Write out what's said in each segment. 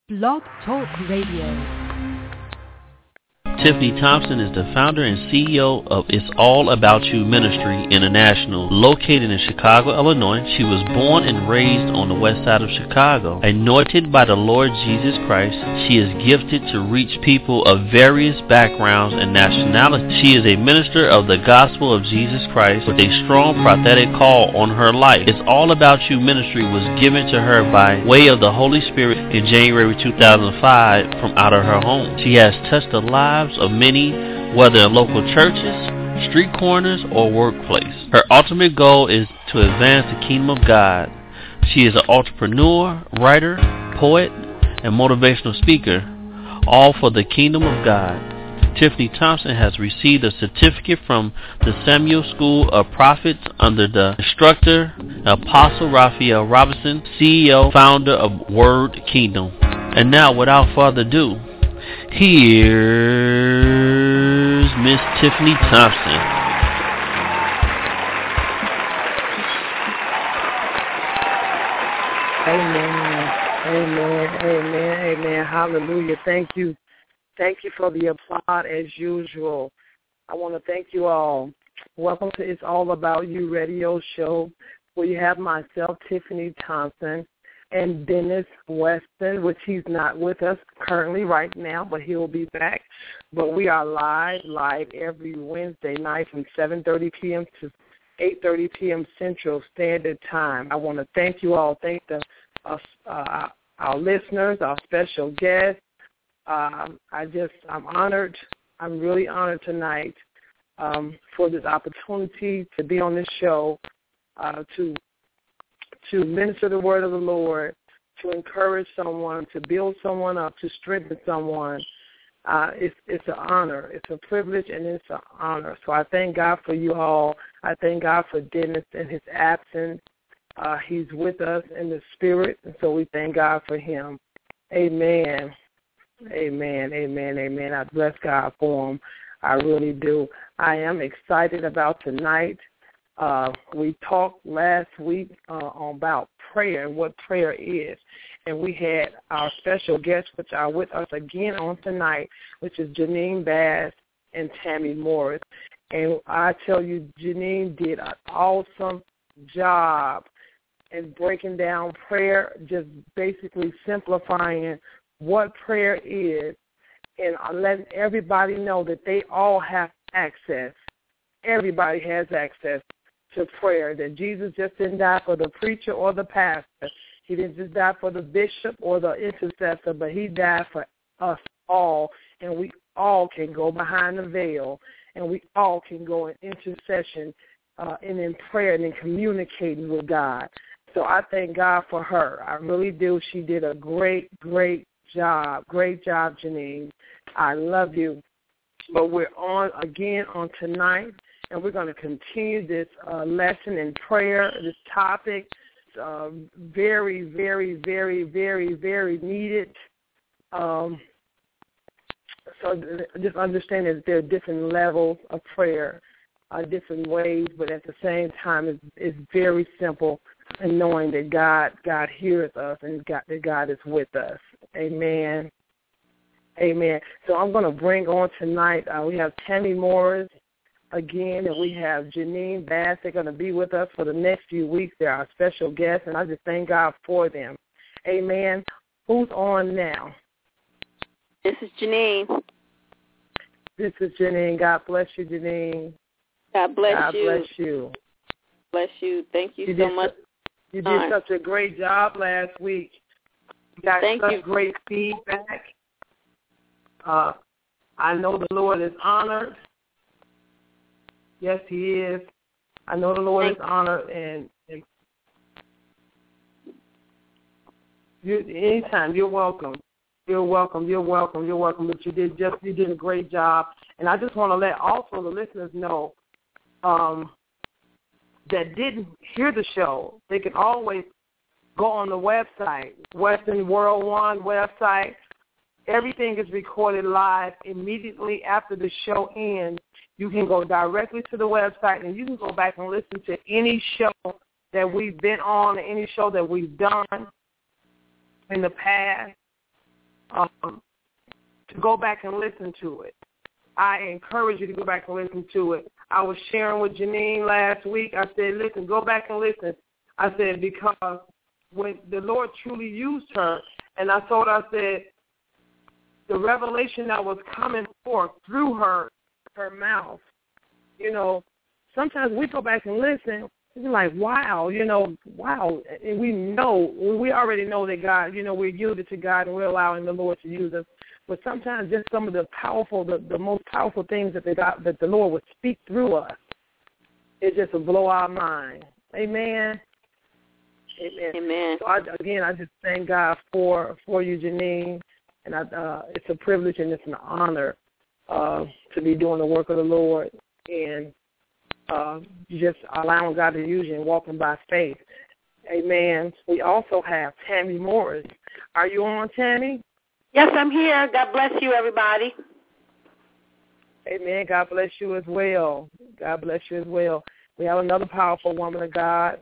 Blog Talk Radio. Tiffany Thompson is the founder and CEO of It's All About You Ministry International, located in Chicago, Illinois. She was born and raised on the west side of Chicago. Anointed by the Lord Jesus Christ, she is gifted to reach people of various backgrounds and nationalities. She is a minister of the gospel of Jesus Christ with a strong prophetic call on her life. It's All About You Ministry was given to her by way of the Holy Spirit in January 2005 from out of her home. She has touched the lives of many, whether in local churches, street corners, or workplace. Her ultimate goal is to advance the kingdom of God. She is an entrepreneur, writer, poet, and motivational speaker, all for the kingdom of God. Tiffany Thompson has received a certificate from the Samuel School of Prophets under the instructor, Apostle Raphael Robinson, CEO, founder of Word Kingdom. And now, without further ado, here's Miss Tiffany Thompson. Amen. Amen. Amen. Amen. Hallelujah. Thank you. Thank you for the applaud as usual. I want to thank you all. Welcome to It's All About You radio show, where you have myself, Tiffany Thompson, and Dennis Weston, which he's not with us currently right now, but he'll be back. But we are live every Wednesday night from 7:30 p.m. to 8:30 p.m. Central Standard Time. I want to thank you all. Thank our listeners, our special guests. I'm honored. I'm really honored tonight for this opportunity to be on this show, to minister the word of the Lord, to encourage someone, to build someone up, to strengthen someone. It's an honor. It's a privilege, and it's an honor. So I thank God for you all. I thank God for Dennis in his absence. He's with us in the spirit, and so we thank God for him. Amen. Amen, amen, amen. I bless God for him. I really do. I am excited about tonight. We talked last week about prayer and what prayer is. And we had our special guests, which are with us again on tonight, which is Janine Bass and Tammy Morris. And I tell you, Janine did an awesome job in breaking down prayer, just basically simplifying what prayer is, and letting everybody know that they all have access. Everybody has access to prayer, that Jesus just didn't die for the preacher or the pastor. He didn't just die for the bishop or the intercessor, but he died for us all, and we all can go behind the veil, and we all can go in intercession and in prayer and in communicating with God. So I thank God for her. I really do. She did a great, great job. Great job, Janine. I love you. But we're on again on tonight, and we're going to continue this lesson in prayer, this topic. Very, very, very, very, very needed. So just understand that there are different levels of prayer, different ways, but at the same time, it's very simple in knowing that God hears us and that God is with us. Amen. Amen. So I'm going to bring on tonight, we have Tammy Morris again, and we have Janine Bass. They're going to be with us for the next few weeks. They're our special guests, and I just thank God for them. Amen. Who's on now? This is Janine. This is Janine. God bless you, Janine. God bless you. God bless you. Bless you. Thank you so much. You did such a great job last week. You got such great feedback. I know the Lord is honored. Yes, he is. I know the Lord is honored, and anytime, you're welcome. You're welcome. You're welcome. You're welcome. But you did a great job, and I just want to let also the listeners know that didn't hear the show. They can always go on the website, Western World One website. Everything is recorded live immediately after the show ends. You can go directly to the website, and you can go back and listen to any show that we've been on, any show that we've done in the past. to go back and listen to it. I encourage you to go back and listen to it. I was sharing with Janine last week. I said, listen, go back and listen. I said, because when the Lord truly used her, and I told her, I said, the revelation that was coming forth through her mouth, you know, sometimes we go back and listen, we're like, wow, you know, wow. And we already know that God, you know, we're yielded to God and we're allowing the Lord to use us. But sometimes just some of the powerful, the most powerful things that the Lord would speak through us, it just will blow our mind. Amen. Amen. Amen. So I just thank God for you, Janine, and it's a privilege and it's an honor to be doing the work of the Lord and just allowing God to use you and walking by faith. Amen. We also have Tammy Morris. Are you on, Tammy? Yes, I'm here. God bless you, everybody. Amen. God bless you as well. God bless you as well. We have another powerful woman of God.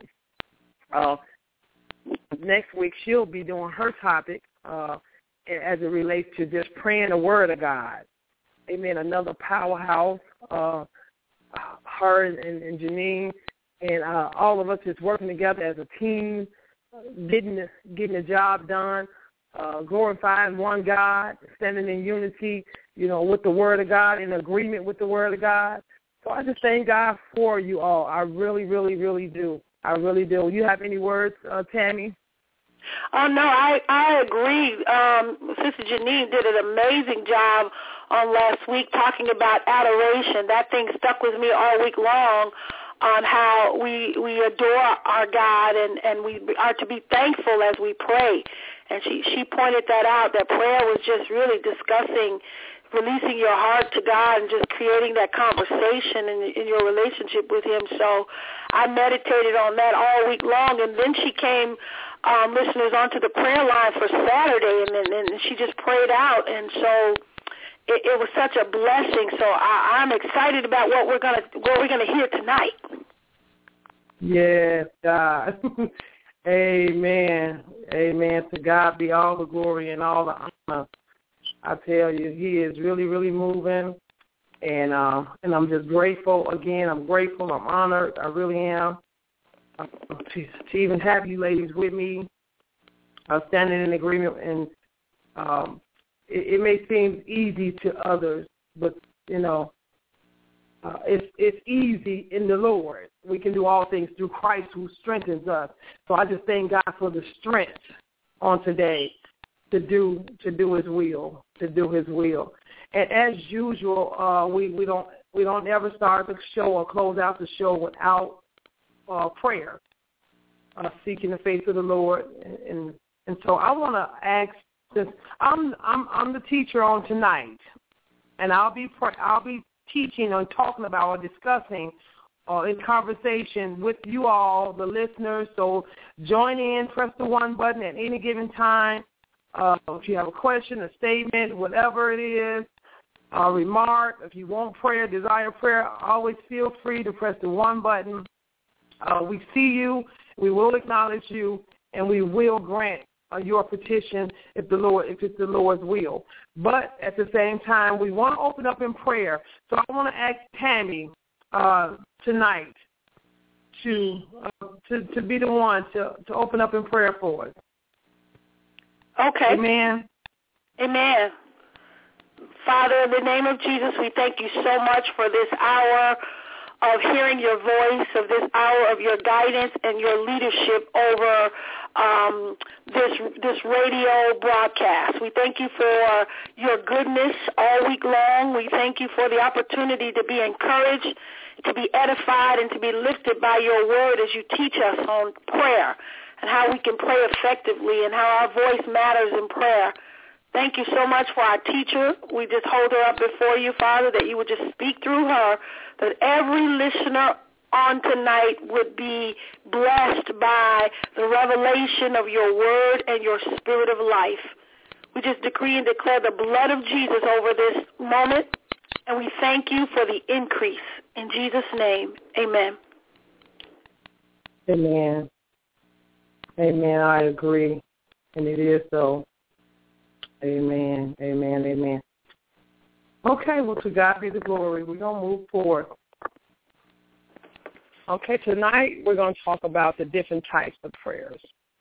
Next week, she'll be doing her topic as it relates to just praying the word of God. Amen. Another powerhouse, her and Janine, and all of us just working together as a team, getting the job done. Glorifying one God, standing in unity, you know, with the Word of God, in agreement with the Word of God. So I just thank God for you all. I really, really, really do. I really do. You have any words, Tammy? Oh, no, I agree. Sister Janine did an amazing job on last week talking about adoration. That thing stuck with me all week long on how we adore our God and we are to be thankful as we pray. And she pointed that out, that prayer was just really discussing releasing your heart to God and just creating that conversation in your relationship with Him. So I meditated on that all week long. And then she came, listeners, onto the prayer line for Saturday, and she just prayed out. And so it was such a blessing. So I'm excited about what we're gonna hear tonight. Yes, God. Amen. Amen. To God be all the glory and all the honor. I tell you, He is really, really moving, and I'm just grateful. Again, I'm grateful. I'm honored. I really am to even have you ladies with me, standing in agreement. And it may seem easy to others, but you know, it's easy in the Lord. We can do all things through Christ who strengthens us. So I just thank God for the strength on today to do His will, And as usual, we don't ever start the show or close out the show without prayer, seeking the face of the Lord. And so I want to ask, since I'm the teacher on tonight, and I'll be teaching or talking about or discussing in conversation with you all, the listeners. So join in, press the 1 button at any given time. If you have a question, a statement, whatever it is, a remark, if you want prayer, desire prayer, always feel free to press the 1 button. We see you, we will acknowledge you, and we will grant your petition if it's the Lord's will. But at the same time, we want to open up in prayer. So I want to ask Tammy tonight to be the one to open up in prayer for us. Okay. Amen. Amen. Father, in the name of Jesus, we thank you so much for this hour of hearing your voice, of this hour of your guidance and your leadership over this radio broadcast. We thank you for your goodness all week long. We thank you for the opportunity to be encouraged, to be edified, and to be lifted by your word as you teach us on prayer and how we can pray effectively and how our voice matters in prayer. Thank you so much for our teacher. We just hold her up before you, Father, that you would just speak through her, that every listener on tonight would be blessed by the revelation of your word and your spirit of life. We just decree and declare the blood of Jesus over this moment, and we thank you for the increase. In Jesus' name, amen. Amen. Amen. I agree, and it is so. Amen. Amen. Amen. Amen. Okay, well, to God be the glory. We're going to move forward. Okay, tonight we're going to talk about the different types of prayers.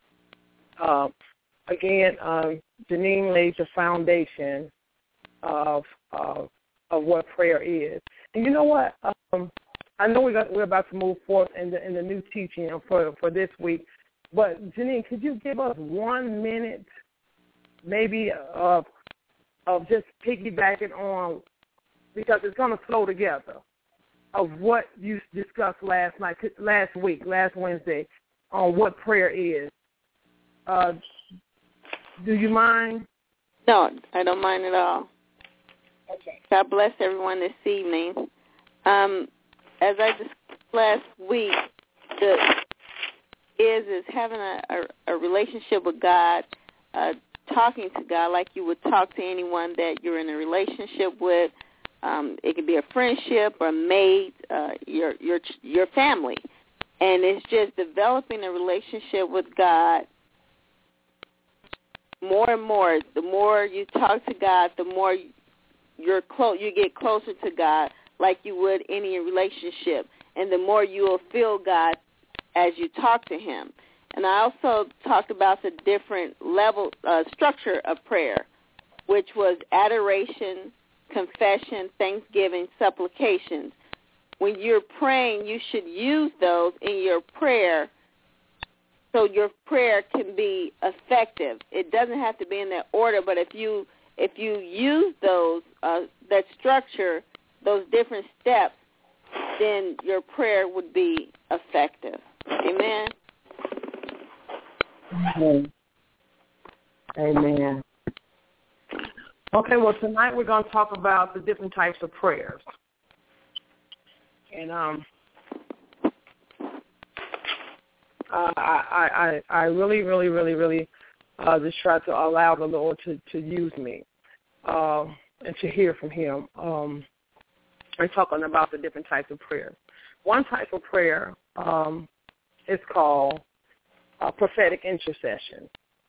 Again, Janine laid the foundation of what prayer is. And you know what? I know we're about to move forward in the new teaching for this week, but Janine, could you give us 1 minute, maybe of just piggybacking on, because it's going to flow together, of what you discussed last Wednesday, on what prayer is. Do you mind? No, I don't mind at all. Okay. God bless everyone this evening. As I discussed last week, is having a relationship with God, talking to God like you would talk to anyone that you're in a relationship with. It could be a friendship or a mate, your family, and it's just developing a relationship with God. More and more, the more you talk to God, the more you get closer to God, like you would any relationship, and the more you will feel God as you talk to Him. And I also talked about the different structure of prayer, which was adoration, confession, thanksgiving, supplications. When you're praying, you should use those in your prayer so your prayer can be effective. It doesn't have to be in that order, but if you use those that structure, those different steps, then your prayer would be effective. Amen. Amen. Okay, well, tonight we're going to talk about the different types of prayers. And I really just try to allow the Lord to use me and to hear from Him. We're talking about the different types of prayers. One type of prayer is called prophetic intercession.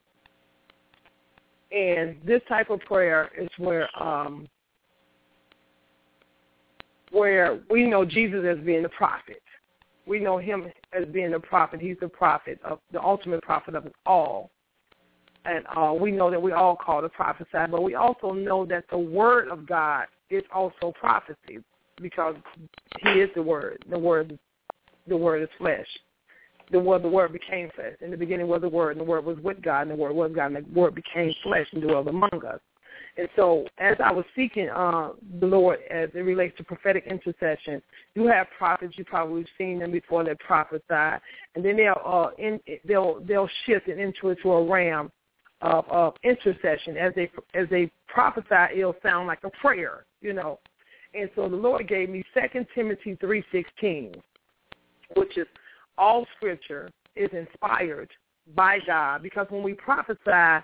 And this type of prayer is where we know Jesus as being the prophet. We know Him as being the prophet. He's the prophet, of the ultimate prophet of us all. And we know that we all call to prophesy, but we also know that the Word of God is also prophecy, because He is the Word. The Word is flesh. The Word became flesh. In the beginning was the Word, and the Word was with God, and the Word was God, and the Word became flesh and dwelled among us. And so as I was seeking the Lord as it relates to prophetic intercession, you have prophets, you've probably seen them before, that prophesy, and then they'll shift it into a realm of intercession. As they prophesy, it'll sound like a prayer, you know. And so the Lord gave me 2 Timothy 3:16, which is all Scripture is inspired by God, because when we prophesy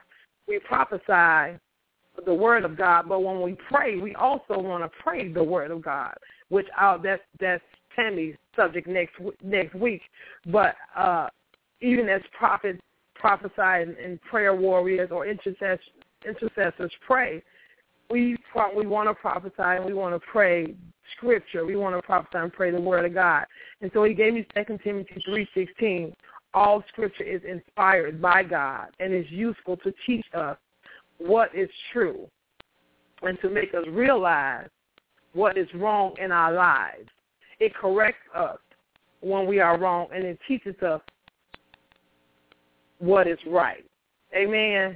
the Word of God, but when we pray, we also want to pray the Word of God, which that's Tammy's subject next week. But even as prophets prophesy and prayer warriors or intercessors pray, we want to prophesy and we want to pray Scripture. We want to prophesy and pray the Word of God. And so He gave me 2 Timothy 3:16. All Scripture is inspired by God and is useful to teach us what is true and to make us realize what is wrong in our lives. It corrects us when we are wrong, and it teaches us what is right. Amen.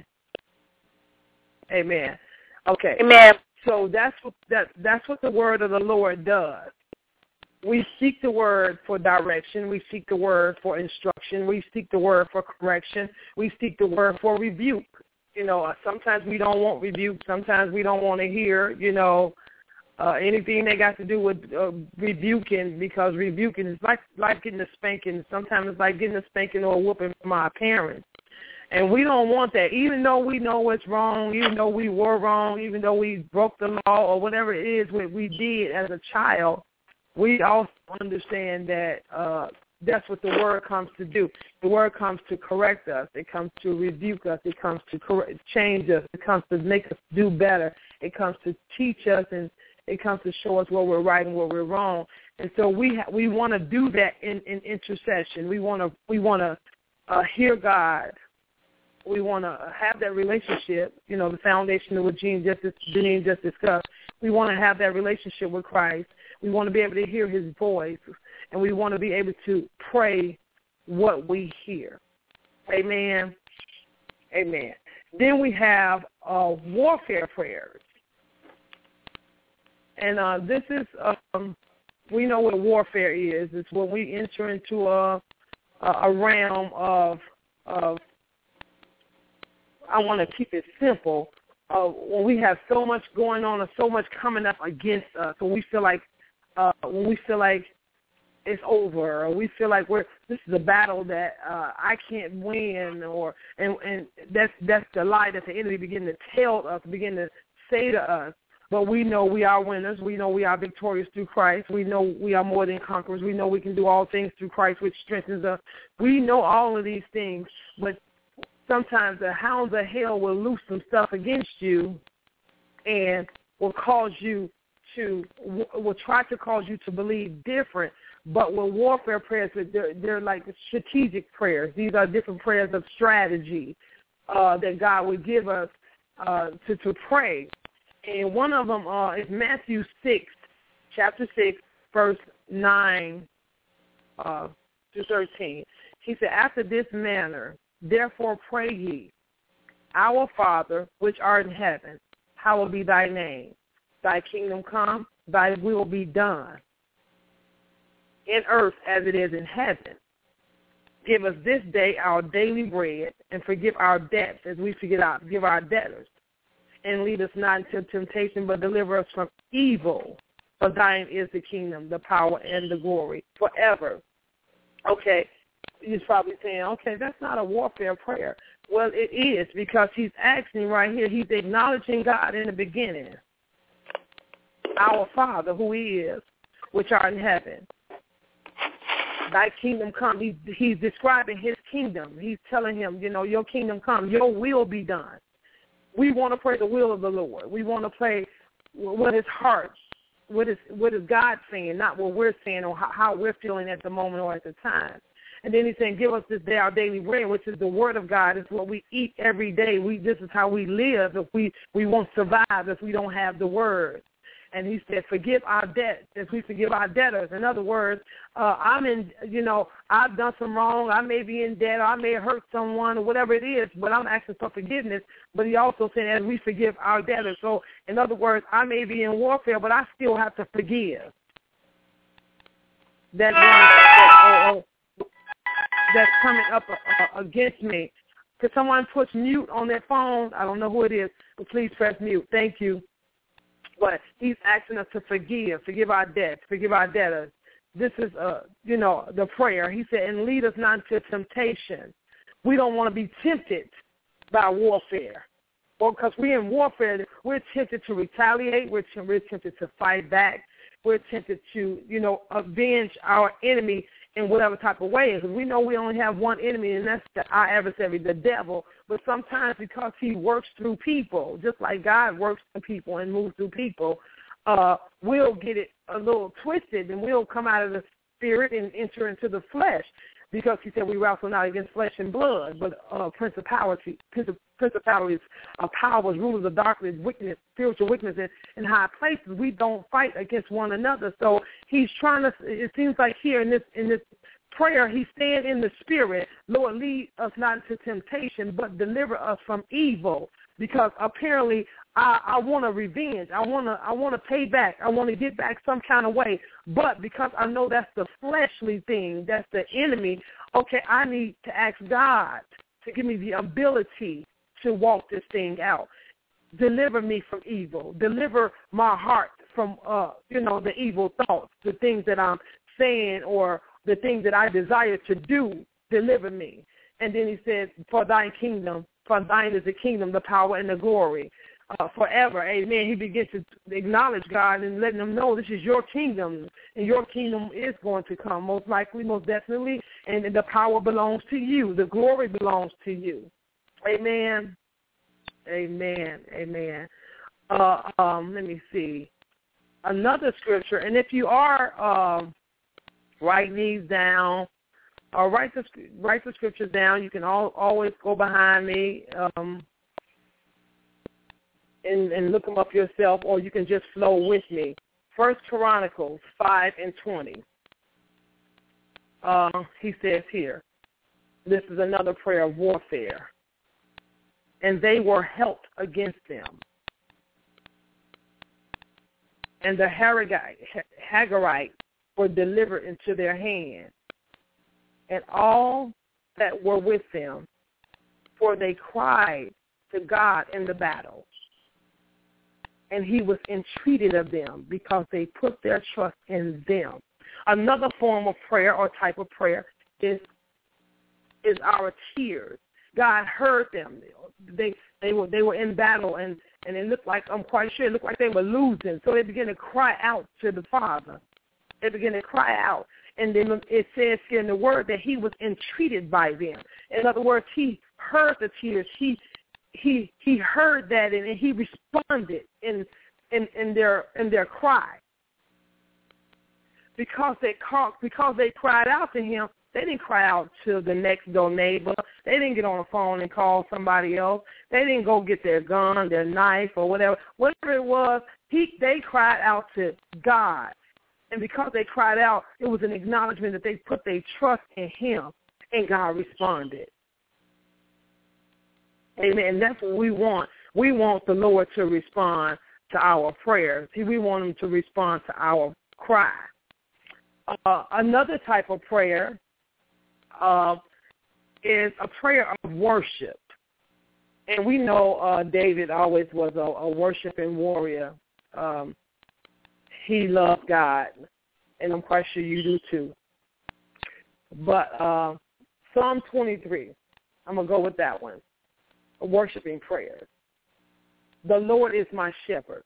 Amen. Okay. Amen. So that's what the Word of the Lord does. We seek the Word for direction. We seek the Word for instruction. We seek the Word for correction. We seek the Word for rebuke. You know, sometimes we don't want rebuke. Sometimes we don't want to hear, anything they got to do with rebuking, because rebuking is like getting a spanking. Sometimes it's like getting a spanking or a whooping from our parents. And we don't want that, even though we know what's wrong, even though we were wrong, even though we broke the law or whatever it is what we did as a child. We also understand that that's what the word comes to do. The word comes to correct us. It comes to rebuke us. It comes to change us. It comes to make us do better. It comes to teach us, and it comes to show us where we're right and where we're wrong. And so we want to do that in intercession. We want to hear God. We want to have that relationship, the foundation of what Janine just discussed. We want to have that relationship with Christ. We want to be able to hear his voice, and we want to be able to pray what we hear. Amen. Amen. Then we have warfare prayers. And this is, we know what warfare is. It's when we enter into a realm of I want to keep it simple, when we have so much going on and so much coming up against us, when we feel like it's over, or we feel like this is a battle that I can't win, and that's the lie that the enemy begin to tell us, begin to say to us. But we know we are winners. We know we are victorious through Christ. We know we are more than conquerors. We know we can do all things through Christ, which strengthens us. We know all of these things, but sometimes the hounds of hell will loose some stuff against you and will try to cause you to believe different. But with warfare prayers, they're like strategic prayers. These are different prayers of strategy that God would give us to pray. And one of them is Matthew 6, chapter 6, verse 9 to 13. He said, after this manner, therefore pray ye, our Father, which art in heaven, hallowed be thy name. Thy kingdom come, thy will be done, in earth as it is in heaven. Give us this day our daily bread, and forgive our debts as we forgive our debtors. And lead us not into temptation, but deliver us from evil. For thine is the kingdom, the power, and the glory forever. Okay, he's probably saying, okay, that's not a warfare prayer. Well, it is, because he's asking right here, he's acknowledging God in the beginning. Our Father, who he is, which art in heaven. Thy kingdom come. He's describing his kingdom. He's telling him, your kingdom come, your will be done. We want to pray the will of the Lord. We want to pray what his heart, what is God saying, not what we're saying or how we're feeling at the moment or at the time. And then he's saying, give us this day our daily bread, which is the word of God. It's what we eat every day. This is how we live. If we won't survive if we don't have the word. And he said, forgive our debts as we forgive our debtors. In other words, I've done some wrong. I may be in debt, or I may have hurt someone, or whatever it is, but I'm asking for forgiveness. But he also said, as we forgive our debtors. So, in other words, I may be in warfare, but I still have to forgive. That's coming up against me. Could someone push mute on their phone? I don't know who it is, but please press mute. Thank you. But he's asking us to forgive our debts, forgive our debtors. This is, the prayer. He said, and lead us not into temptation. We don't want to be tempted by warfare. Well, because we're in warfare, we're tempted to retaliate. We're tempted to fight back. We're tempted to, avenge our enemy in whatever type of way. Because we know we only have one enemy, and that's our adversary, the devil. But sometimes because he works through people, just like God works through people and moves through people, we'll get it a little twisted, and we'll come out of the spirit and enter into the flesh. Because he said we wrestle not against flesh and blood, but principalities, powers, rulers of darkness, wickedness, spiritual wickedness in high places. We don't fight against one another. So he's trying to. It seems like here in this prayer, he's saying in the spirit, Lord, lead us not into temptation, but deliver us from evil. Because apparently I want to revenge. I want to pay back. I want to get back some kind of way. But because I know that's the fleshly thing, that's the enemy, okay, I need to ask God to give me the ability to walk this thing out. Deliver me from evil. Deliver my heart from, the evil thoughts, the things that I'm saying or the things that I desire to do. Deliver me. And then he said, for thine is the kingdom, the power, and the glory. forever. Amen. He begins to acknowledge God and letting them know this is your kingdom, and your kingdom is going to come, most likely, most definitely, and the power belongs to you. The glory belongs to you. Amen. Amen. Amen. Let me see. Another scripture, and if you are writing these down, or write the scriptures down, you can always go behind me and look them up yourself, or you can just flow with me. 1 Chronicles 5:20. He says here, this is another prayer of warfare. And they were helped against them. And the Hagarites were delivered into their hand, and all that were with them, for they cried to God in the battle. And he was entreated of them because they put their trust in them. Another form of prayer or type of prayer is our tears. God heard them. They were in battle, and it looked like, I'm quite sure, it looked like they were losing. So they began to cry out to the Father. They began to cry out. And then it says here in the word that he was entreated by them. In other words, he heard the tears. He heard that, and he responded in their cry. Because they cried out to him, they didn't cry out to the next door neighbor. They didn't get on the phone and call somebody else. They didn't go get their gun, their knife, or whatever. Whatever it was, they cried out to God. And because they cried out, it was an acknowledgement that they put their trust in him, and God responded. Amen. That's what we want. We want the Lord to respond to our prayers. We want him to respond to our cry. Another type of prayer is a prayer of worship. And we know David always was a worshiping warrior. He loved God, and I'm quite sure you do too. But Psalm 23, I'm going to go with that one, worshiping prayers. The Lord is my shepherd.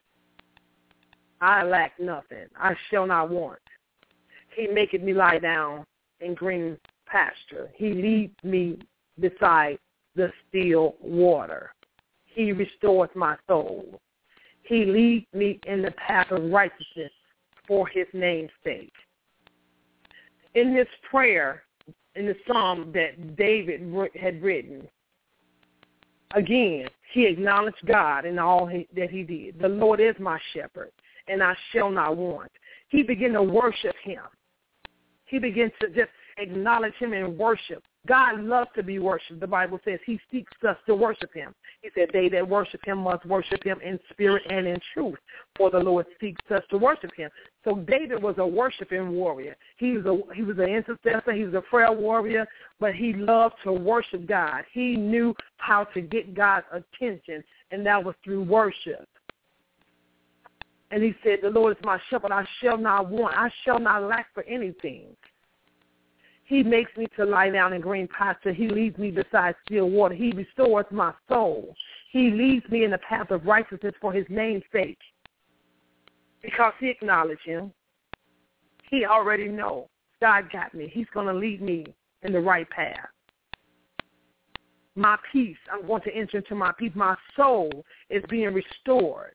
I lack nothing. I shall not want. He maketh me lie down in green pasture. He leads me beside the still water. He restoreth my soul. He leads me in the path of righteousness for his name's sake. In this prayer, in the psalm that David had written, again, he acknowledged God in all that he did. The Lord is my shepherd, and I shall not want. He began to worship him. He began to just acknowledge him and worship. God loves to be worshipped. The Bible says he seeks us to worship him. He said they that worship him must worship him in spirit and in truth, for the Lord seeks us to worship him. So David was a worshiping warrior. He was an intercessor. He was a prayer warrior, but he loved to worship God. He knew how to get God's attention, and that was through worship. And he said, the Lord is my shepherd. I shall not want. I shall not lack for anything. He makes me to lie down in green pasture. He leads me beside still water. He restores my soul. He leads me in the path of righteousness for his name's sake. Because he acknowledged him. He already knows God got me. He's going to lead me in the right path. My peace, I'm going to enter into my peace. My soul is being restored.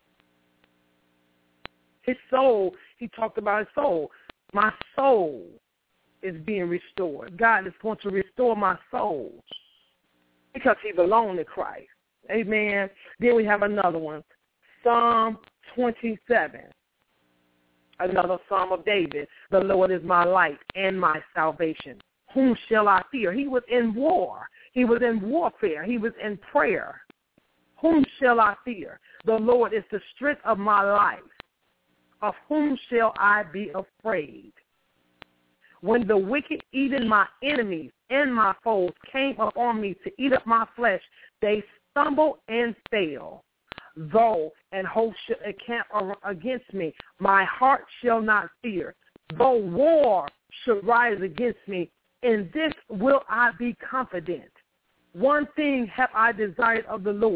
His soul, he talked about his soul. My soul is being restored. God is going to restore my soul because he belonged to Christ. Amen. Then we have another one, Psalm 27, another Psalm of David. The Lord is my light and my salvation. Whom shall I fear? He was in war. He was in warfare. He was in prayer. Whom shall I fear? The Lord is the strength of my life. Of whom shall I be afraid? When the wicked, even my enemies and my foes, came upon me to eat up my flesh, they stumbled and fell. Though an host shall encamp against me, my heart shall not fear. Though war should rise against me, in this will I be confident. One thing have I desired of the Lord,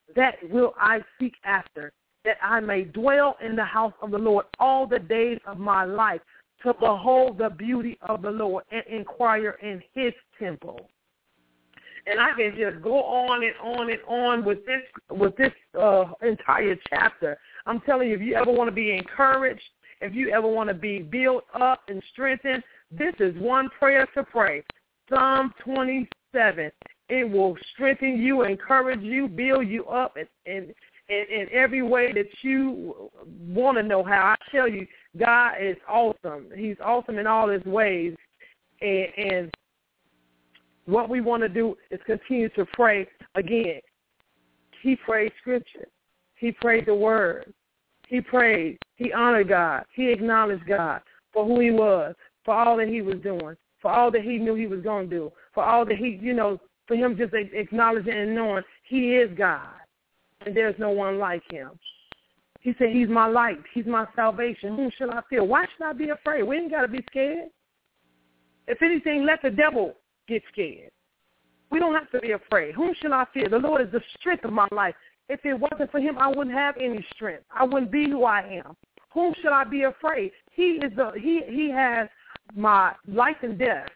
that will I seek after, that I may dwell in the house of the Lord all the days of my life, to behold the beauty of the Lord and inquire in his temple. And I can just go on and on and on with this entire chapter. I'm telling you, if you ever want to be encouraged, if you ever want to be built up and strengthened, this is one prayer to pray. Psalm 27. It will strengthen you, encourage you, build you up in every way that you want to know how. I tell you, God is awesome. He's awesome in all his ways. And what we want to do is continue to pray. Again, he prayed scripture. He prayed the word. He prayed. He honored God. He acknowledged God for who he was, for all that he was doing, for all that he knew he was going to do, for all that he, for him just acknowledging and knowing he is God, and there's no one like him. He said, he's my light. He's my salvation. Whom shall I fear? Why should I be afraid? We ain't got to be scared. If anything, let the devil get scared. We don't have to be afraid. Whom shall I fear? The Lord is the strength of my life. If it wasn't for him, I wouldn't have any strength. I wouldn't be who I am. Whom should I be afraid? He has my life and death.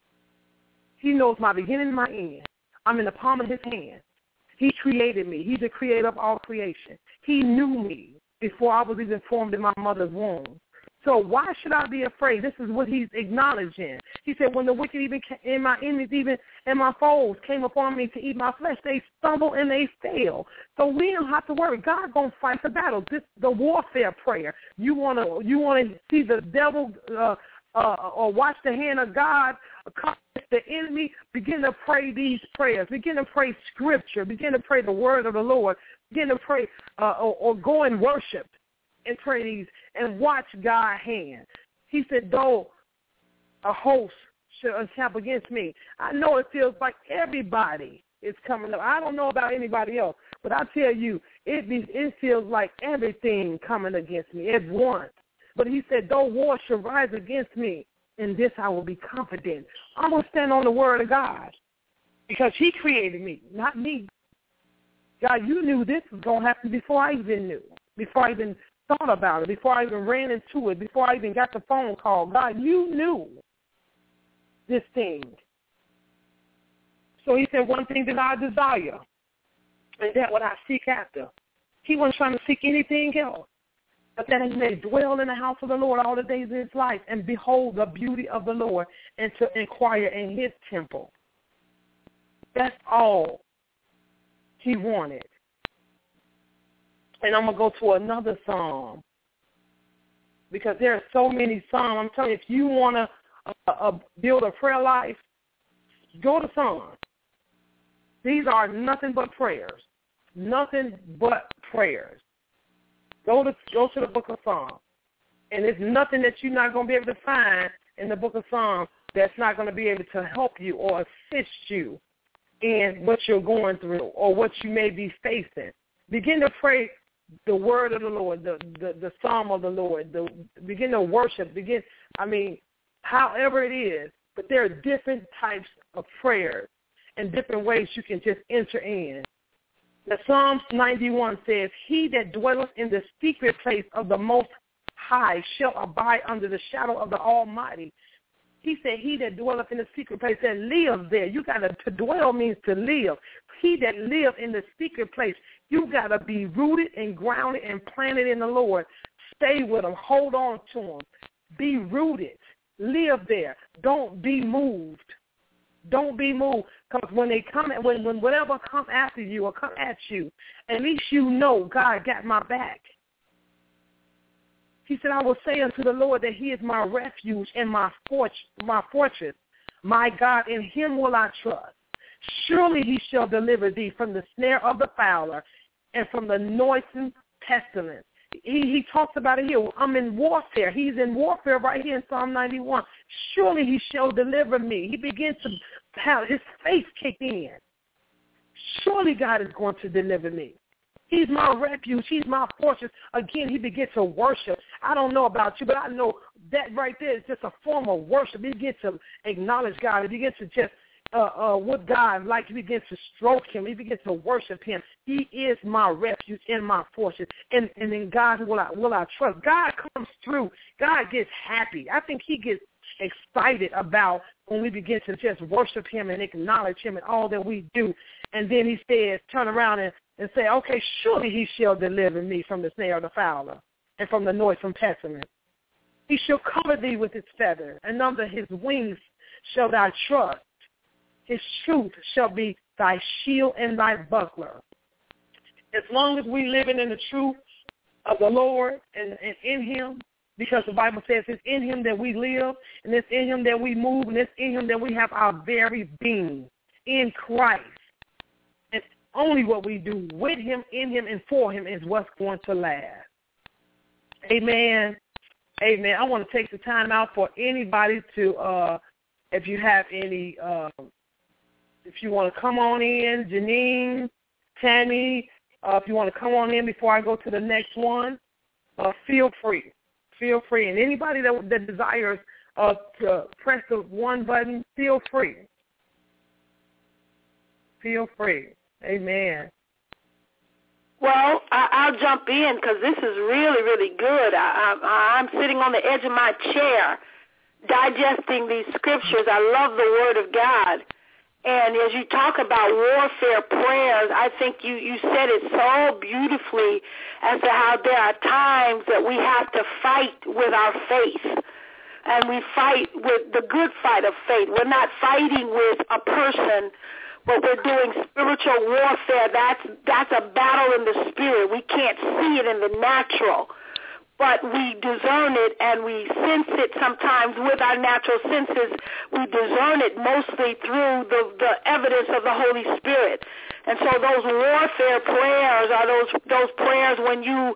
He knows my beginning and my end. I'm in the palm of his hand. He created me. He's the creator of all creation. He knew me before I was even formed in my mother's womb. So why should I be afraid? This is what he's acknowledging. He said, when the wicked even and my enemies even and my foes came upon me to eat my flesh, they stumble and they fail. So we don't have to worry. God's gonna fight the battle. This the warfare prayer. You wanna see the devil or watch the hand of God come against the enemy. Begin to pray these prayers. Begin to pray scripture. Begin to pray the word of the Lord. Begin to pray or go and worship and pray these and watch God's hand. He said, though a host should encamp against me, I know it feels like everybody is coming up. I don't know about anybody else, but I tell you, it feels like everything coming against me at once. But he said, though war should rise against me, in this I will be confident. I'm going to stand on the word of God because he created me, not me. God, you knew this was going to happen before I even knew, before I even thought about it, before I even ran into it, before I even got the phone call. God, you knew this thing. So he said, one thing that I desire, and that what I seek after. He wasn't trying to seek anything else, but that he may dwell in the house of the Lord all the days of his life and behold the beauty of the Lord and to inquire in his temple. That's all he wanted. And I'm going to go to another psalm because there are so many psalms. I'm telling you, if you want to build a prayer life, go to Psalms. These are nothing but prayers. Nothing but prayers. Go to the book of Psalms. And there's nothing that you're not going to be able to find in the book of Psalms that's not going to be able to help you or assist you in what you're going through or what you may be facing. Begin to pray the word of the Lord, the psalm of the Lord. Begin to worship. However it is. But there are different types of prayers and different ways you can just enter in. The Psalms 91 says, he that dwelleth in the secret place of the Most High shall abide under the shadow of the Almighty. He said, he that dwelleth in the secret place, that lives there. You got to dwell means to live. He that lives in the secret place, you got to be rooted and grounded and planted in the Lord. Stay with him. Hold on to him. Be rooted. Live there. Don't be moved. Don't be moved, because when they come, when whatever come after you or come at you, at least you know God got my back. He said, I will say unto the Lord that he is my refuge and my fortress. My God, in him will I trust. Surely he shall deliver thee from the snare of the fowler and from the noisome pestilence. He talks about it here. I'm in warfare. He's in warfare right here in Psalm 91. Surely he shall deliver me. He begins to have his faith kick in. Surely God is going to deliver me. He's my refuge. He's my fortress. Again, he begins to worship. I don't know about you, but I know that right there is just a form of worship. He begins to acknowledge God. He begins to just with God, like he begins to stroke him, he begins to worship him. He is my refuge and my fortress, and in God will I trust. God comes through. God gets happy. I think he gets excited about when we begin to just worship him and acknowledge him in all that we do. And then he says, turn around and say, okay, surely he shall deliver me from the snare of the fowler and from the noisome pestilence. He shall cover thee with his feather, and under his wings shall thou trust. His truth shall be thy shield and thy buckler. As long as we live in the truth of the Lord and in him, because the Bible says it's in him that we live, and it's in him that we move, and it's in him that we have our very being, in Christ. And only what we do with him, in him, and for him is what's going to last. Amen. Amen. I want to take the time out for anybody to, if you have any, if you want to come on in, Janine, Tammy, if you want to come on in before I go to the next one, feel free. Feel free. And anybody that desires to press the one button, feel free. Feel free. Amen. Well, I'll jump in because this is really, really good. I'm sitting on the edge of my chair digesting these scriptures. I love the Word of God. And as you talk about warfare prayers, I think you said it so beautifully as to how there are times that we have to fight with our faith. And we fight with the good fight of faith. We're not fighting with a person, but we're doing spiritual warfare. That's a battle in the spirit. We can't see it in the natural, but we discern it and we sense it sometimes with our natural senses. We discern it mostly through the evidence of the Holy Spirit. And so those warfare prayers are those prayers when you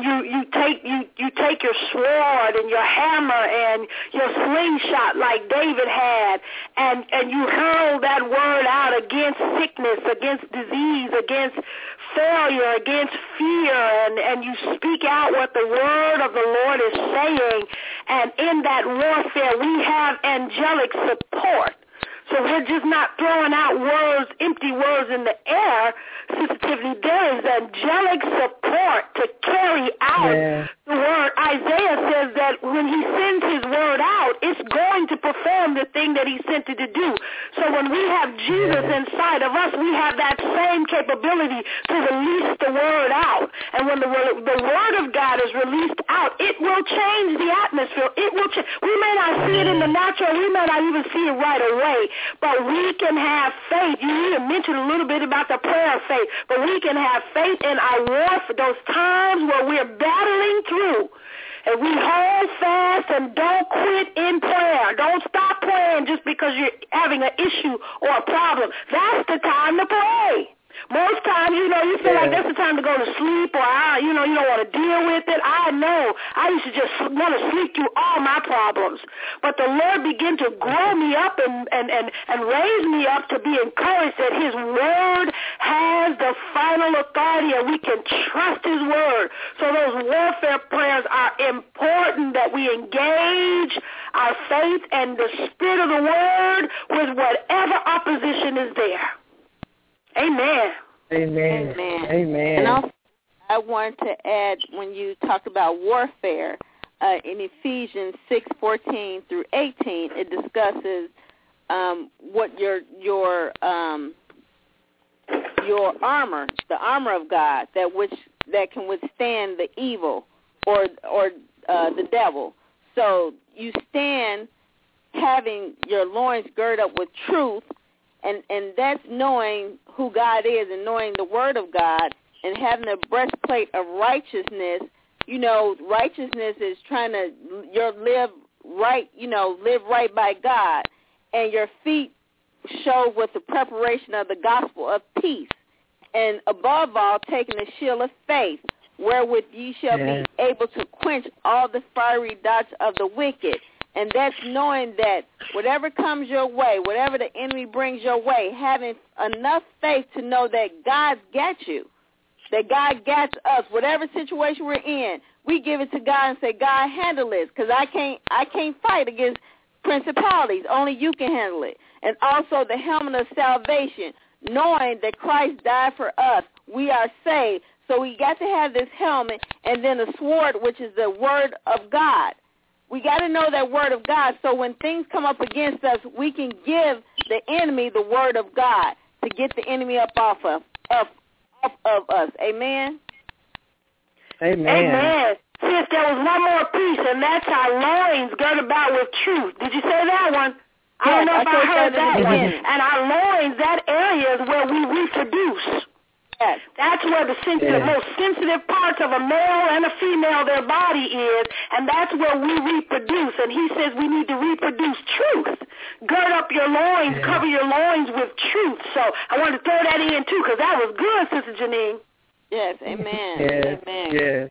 take your sword and your hammer and your slingshot like David had, and you hurl that word out against sickness, against disease, against failure, against fear, and you speak out what the word of the Lord is saying. And in that warfare, we have angelic support. So we're just not throwing out words, empty words in the air. Sister Tiffany, there is angelic support to carry out the word. Isaiah says that when he sends his word out, it's going to perform the thing that he sent it to do. So when we have Jesus inside of us, we have that same capability to release the word out. And when the word of God is released out, it will change the atmosphere. It will change. We may not see it in the natural. We may not even see it right away. But we can have faith. You even mentioned a little bit about the prayer of faith. But we can have faith in our warfare, those times where we're battling through. And we hold fast and don't quit in prayer. Don't stop praying just because you're having an issue or a problem. That's the time to pray. Most times, you feel like that's the time to go to sleep, or you don't want to deal with it. I know. I used to just want to sleep through all my problems. But the Lord began to grow me up and raise me up to be encouraged that his word has the final authority and we can trust his word. So those warfare prayers are important, that we engage our faith and the spirit of the word with whatever opposition is there. Amen. Amen. Amen. Amen. And also, I wanted to add, when you talk about warfare, in Ephesians 6:14 through 18, it discusses what your armor, the armor of God, that can withstand the evil or the devil. So you stand having your loins girded up with truth. And that's knowing who God is and knowing the Word of God, and having a breastplate of righteousness. Righteousness is trying to live right by God, and your feet show with the preparation of the gospel of peace, and above all, taking the shield of faith, wherewith ye shall be able to quench all the fiery darts of the wicked. And that's knowing that whatever comes your way, whatever the enemy brings your way, having enough faith to know that God's got you, that God got us. Whatever situation we're in, we give it to God and say, God, handle this, because I can't fight against principalities. Only you can handle it. And also the helmet of salvation, knowing that Christ died for us. We are saved. So we got to have this helmet and then a sword, which is the word of God. We got to know that word of God so when things come up against us, we can give the enemy the word of God to get the enemy up off of us. Amen? Amen. Amen. Sis, there was one more piece, and that's our loins girded about with truth. Did you say that one? I don't know if I heard that one. And our loins, that area is where we reproduce. Yes. That's where the most sensitive parts of a male and a female, their body is, and that's where we reproduce. And he says we need to reproduce truth. Gird up your loins, cover your loins with truth. So I wanted to throw that in, too, because that was good, Sister Janine. Yes, amen. Yes, amen.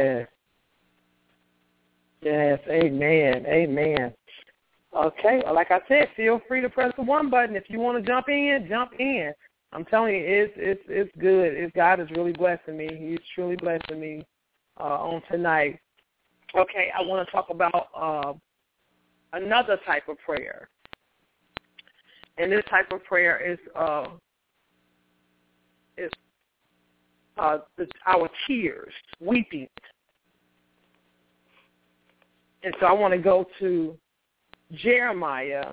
Yes, amen, amen. Okay, well, like I said, feel free to press the one button. If you want to jump in, jump in. I'm telling you, it's good. God is really blessing me. He's truly blessing me on tonight. Okay, I want to talk about another type of prayer. And this type of prayer is our tears, weeping. And so I want to go to Jeremiah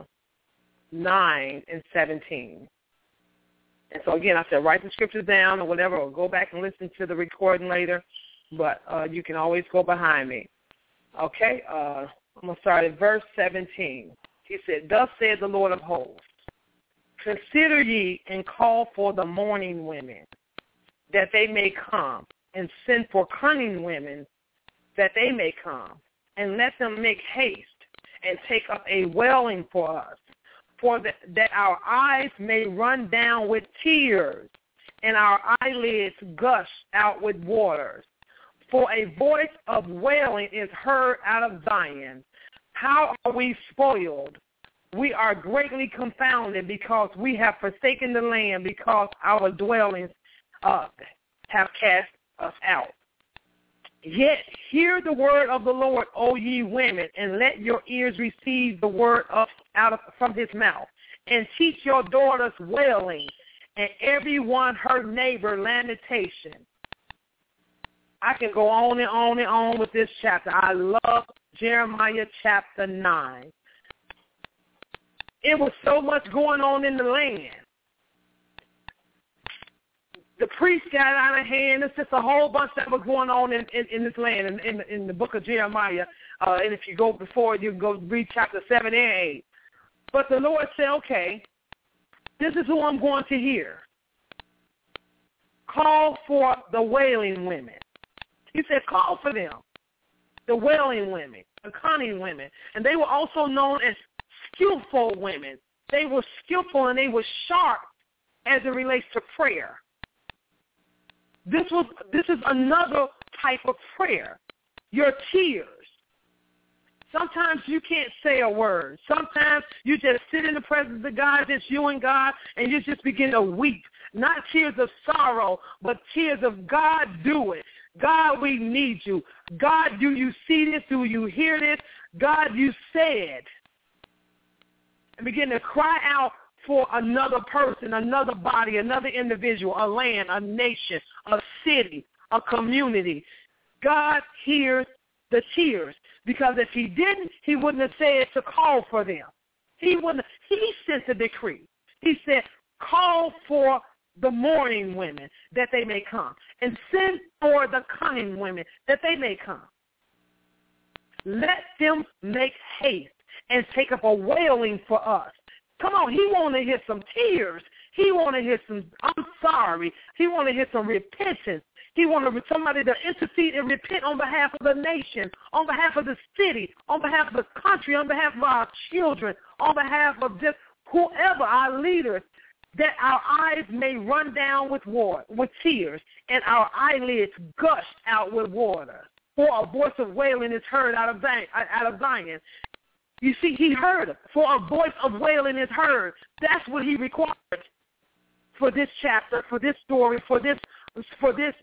9:17. And so, again, I said write the scriptures down or whatever, or go back and listen to the recording later. But you can always go behind me. Okay, I'm going to start at verse 17. He said, thus said the Lord of hosts, consider ye and call for the mourning women, that they may come, and send for cunning women, that they may come, and let them make haste, and take up a wailing for us, for that our eyes may run down with tears, and our eyelids gush out with waters. For a voice of wailing is heard out of Zion. How are we spoiled? We are greatly confounded, because we have forsaken the land, because our dwellings have cast us out. Yet hear the word of the Lord, O ye women, and let your ears receive the word from his mouth. And teach your daughters wailing, and every one her neighbor lamentation. I can go on and on and on with this chapter. I love Jeremiah chapter 9. It was so much going on in the land. The priests got out of hand. It's just a whole bunch that was going on in this land, in the book of Jeremiah. And if you go before, you can go read chapter 7 and 8. But the Lord said, okay, this is who I'm going to hear. Call for the wailing women. He said, call for them, the wailing women, the cunning women. And they were also known as skillful women. They were skillful and they were sharp as it relates to prayer. This is another type of prayer. Your tears. Sometimes you can't say a word. Sometimes you just sit in the presence of God, just you and God, and you just begin to weep. Not tears of sorrow, but tears of God, do it. God, we need you. God, do you see this? Do you hear this? God, you said. And begin to cry out for another person, another body, another individual, a land, a nation, a city, a community. God hears the tears, because if he didn't, he wouldn't have said to call for them. He sent a decree. He said, call for the mourning women, that they may come, and send for the cunning women, that they may come. Let them make haste and take up a wailing for us. Come on, he want to hear some tears. He want to hear some, I'm sorry. He want to hear some repentance. He want somebody to intercede and repent on behalf of the nation, on behalf of the city, on behalf of the country, on behalf of our children, on behalf of just whoever, our leaders, that our eyes may run down with tears, and our eyelids gush out with water. For a voice of wailing is heard out of Zion. You see, he heard it. For a voice of wailing is heard. That's what he required for this chapter, for this story, for this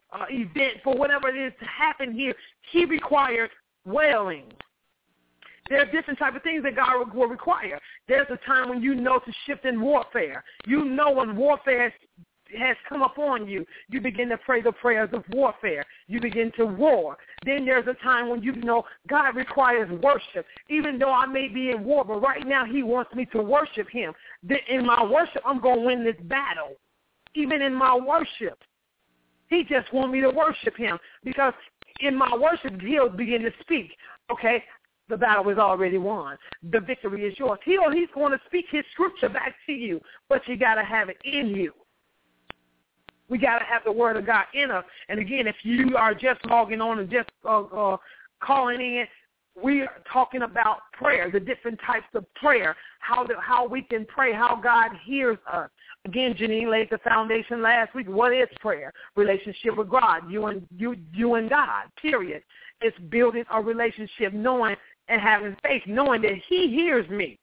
event, for whatever it is to happen here. He required wailing. There are different type of things that God will require. There's a time when you know to shift in warfare. You know when warfare has come upon you, you begin to pray the prayers of warfare. You begin to war. Then there's a time when you know God requires worship. Even though I may be in war, but right now he wants me to worship him. Then in my worship, I'm going to win this battle. Even in my worship, he just wants me to worship him, because in my worship, he'll begin to speak. Okay, the battle is already won. The victory is yours. He's going to speak his scripture back to you, but you got to have it in you. We got to have the word of God in us. And again, if you are just logging on and just calling in, we are talking about prayer, the different types of prayer, how we can pray, how God hears us. Again, Janine laid the foundation last week. What is prayer? Relationship with God, you and God, period. It's building a relationship, knowing and having faith, knowing that he hears me.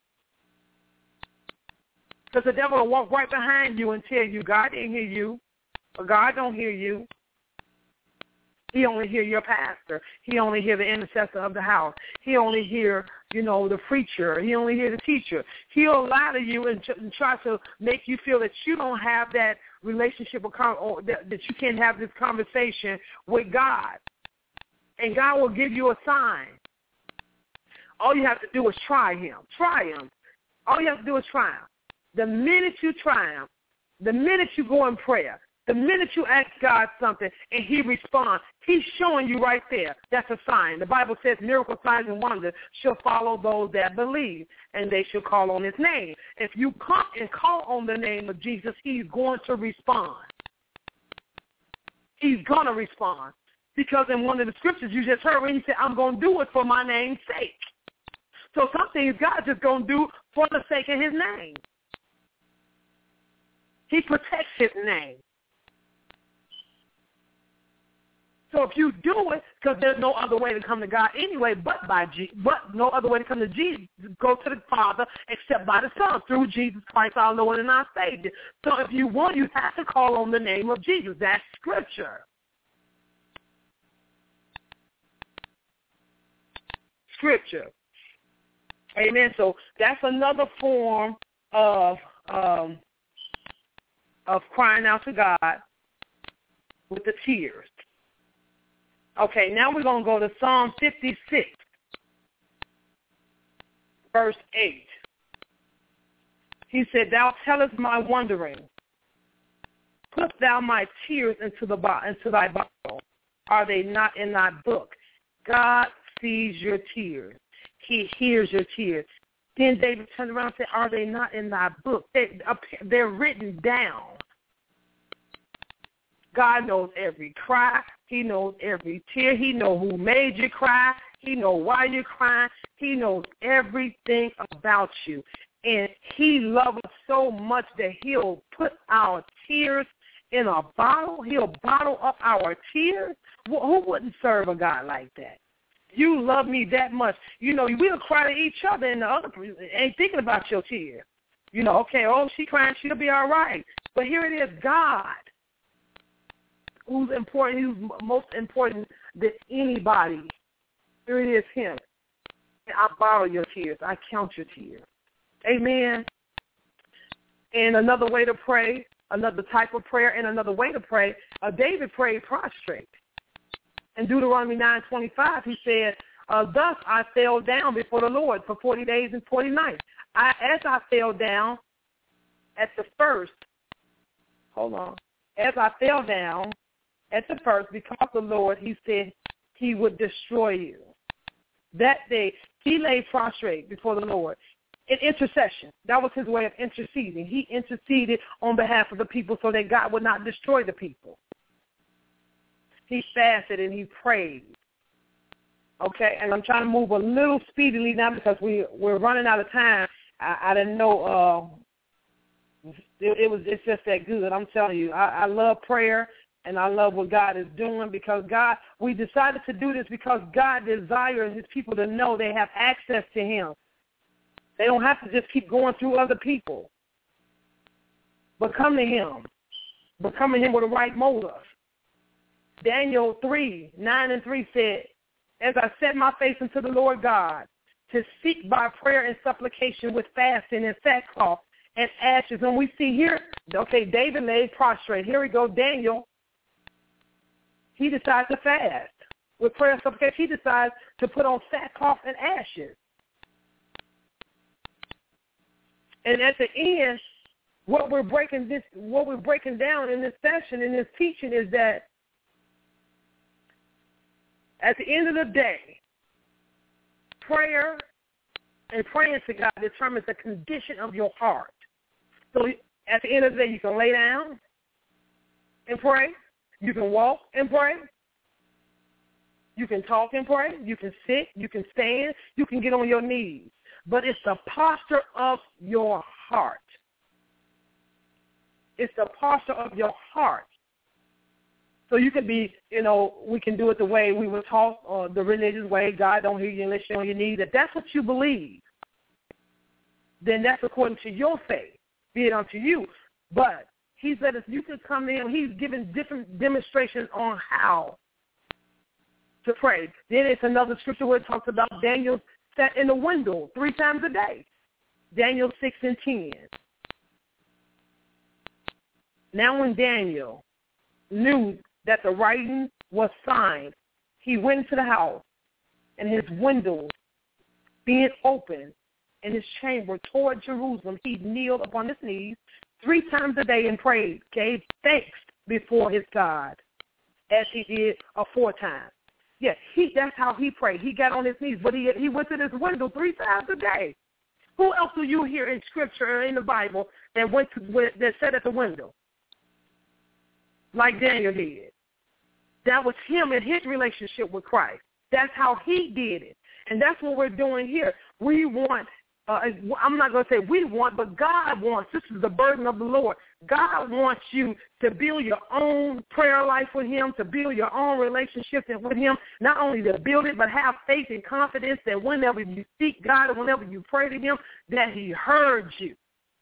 Because the devil will walk right behind you and tell you, God didn't hear you, or God don't hear you. He only hear your pastor. He only hear the intercessor of the house. He only hear, the preacher. He only hear the teacher. He'll lie to you and try to make you feel that you don't have that relationship or that you can't have this conversation with God. And God will give you a sign. All you have to do is try him. Try him. All you have to do is try him. The minute you try him, the minute you go in prayer, the minute you ask God something and he responds, he's showing you right there. That's a sign. The Bible says miracle signs and wonders shall follow those that believe, and they shall call on his name. If you come and call on the name of Jesus, he's going to respond. He's going to respond. Because in one of the scriptures you just heard, when he said, I'm going to do it for my name's sake. So some things God just going to do for the sake of his name. He protects his name. So if you do it, because there's no other way to come to God anyway, but no other way to come to Jesus, go to the Father except by the Son, through Jesus Christ our Lord and our Savior. So if you want, you have to call on the name of Jesus. That's Scripture. Scripture. Amen. So that's another form of crying out to God with the tears. Okay, now we're going to go to Psalm 56, verse 8. He said, Thou tellest my wandering. Put thou my tears into thy bottle. Are they not in thy book? God sees your tears. He hears your tears. Then David turned around and said, Are they not in thy book? They're written down. God knows every cry. He knows every tear. He knows who made you cry. He knows why you're crying. He knows everything about you. And he loves us so much that he'll put our tears in a bottle. He'll bottle up our tears. Who wouldn't serve a God like that? You love me that much. We'll cry to each other, and the other person ain't thinking about your tears. Okay, she crying, she'll be all right. But here it is, God, who's most important than anybody. Here it is, him. I bottle your tears. I count your tears. Amen. And another way to pray, another type of prayer, and another way to pray, David prayed prostrate. In Deuteronomy 9:25, he said, Thus I fell down before the Lord for 40 days and 40 nights. As I fell down at the first because the Lord, he said he would destroy you. That day, he lay prostrate before the Lord in intercession. That was his way of interceding. He interceded on behalf of the people so that God would not destroy the people. He fasted and he prayed. Okay, and I'm trying to move a little speedily now because we're running out of time. I didn't know it's just that good. I'm telling you, I love prayer and I love what God is doing because we decided to do this because God desires his people to know they have access to him. They don't have to just keep going through other people, but come to him. But come to him with the right motive. Daniel 3:9-3 said, As I set my face unto the Lord God, to seek by prayer and supplication with fasting and sackcloth and ashes. And we see here, okay, David laid prostrate. Here we go, Daniel. He decides to fast with prayer and supplication. He decides to put on sackcloth and ashes. And at the end, what we're breaking down in this session, in this teaching, is that at the end of the day, prayer and praying to God determines the condition of your heart. So at the end of the day, you can lay down and pray. You can walk and pray. You can talk and pray. You can sit. You can stand. You can get on your knees. But it's the posture of your heart. It's the posture of your heart. So you can be, we can do it the way we were taught, or the religious way. God don't hear you unless you're on your knees. If that's what you believe, then that's according to your faith. Be it unto you. But he said if you can come in, he's given different demonstrations on how to pray. Then it's another scripture where it talks about Daniel sat in the window 3 times a day. Daniel 6:10. Now when Daniel knew that the writing was signed, he went into the house, and his windows being open in his chamber toward Jerusalem, he kneeled upon his knees 3 times a day and prayed, gave thanks before his God, as he did 4 times. Yes, that's how he prayed. He got on his knees, but he went to this window 3 times a day. Who else do you hear in Scripture or in the Bible that sat at the window like Daniel did? That was him and his relationship with Christ. That's how he did it. And that's what we're doing here. We want, I'm not going to say we want, but God wants. This is the burden of the Lord. God wants you to build your own prayer life with him, to build your own relationship with him, not only to build it, but have faith and confidence that whenever you seek God and whenever you pray to him, that he heard you.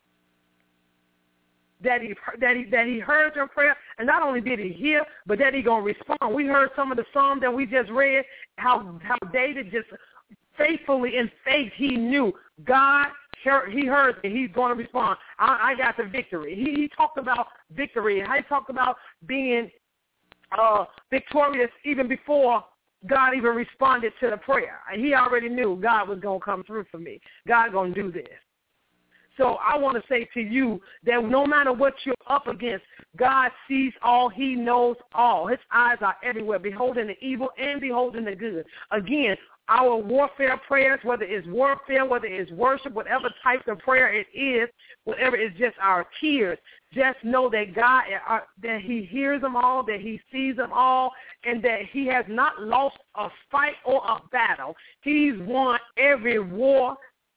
That he heard your prayer, and not only did he hear, but that he going to respond. We heard some of the Psalms that we just read, how David just faithfully in faith, he knew God, he heard that he's going to respond. I got the victory. He talked about victory. He talked about being victorious even before God even responded to the prayer. He already knew God was going to come through for me. God going to do this. So I want to say to you that no matter what you're up against, God sees all. He knows all. His eyes are everywhere, beholding the evil and beholding the good. Again, our warfare prayers, whether it's warfare, whether it's worship, whatever type of prayer it is, whatever it's just our tears, just know that God, that he hears them all, that he sees them all, and that he has not lost a fight or a battle. He's won every war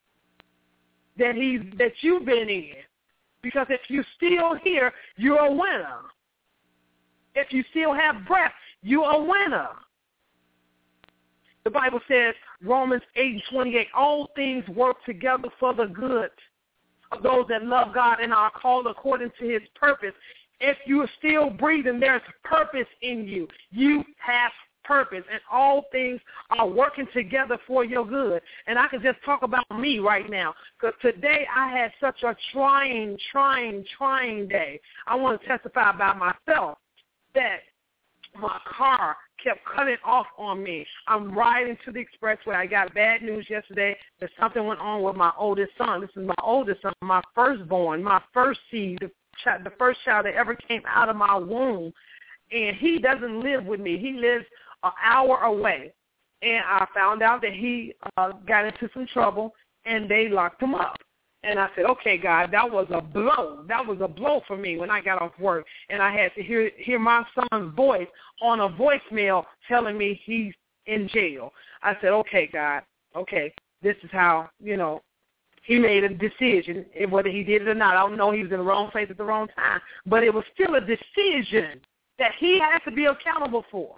that you've been in. Because if you're still here, you're a winner. If you still have breath, you're a winner. The Bible says, Romans 8:28, all things work together for the good of those that love God and are called according to his purpose. If you're still breathing, there's purpose in you. You have purpose, and all things are working together for your good. And I can just talk about me right now, because today I had such a trying day. I want to testify about myself that my car kept cutting off on me. I'm riding to the expressway. I got bad news yesterday that something went on with my oldest son. This is my oldest son, my firstborn, my first seed, the first child that ever came out of my womb. And he doesn't live with me. He lives an hour away. And I found out that he got into some trouble, and they locked him up. And I said, okay, God, that was a blow. That was a blow for me when I got off work. And I had to hear my son's voice on a voicemail telling me he's in jail. I said, okay, God, okay, this is how, he made a decision, whether he did it or not. I don't know, he was in the wrong place at the wrong time. But it was still a decision that he has to be accountable for.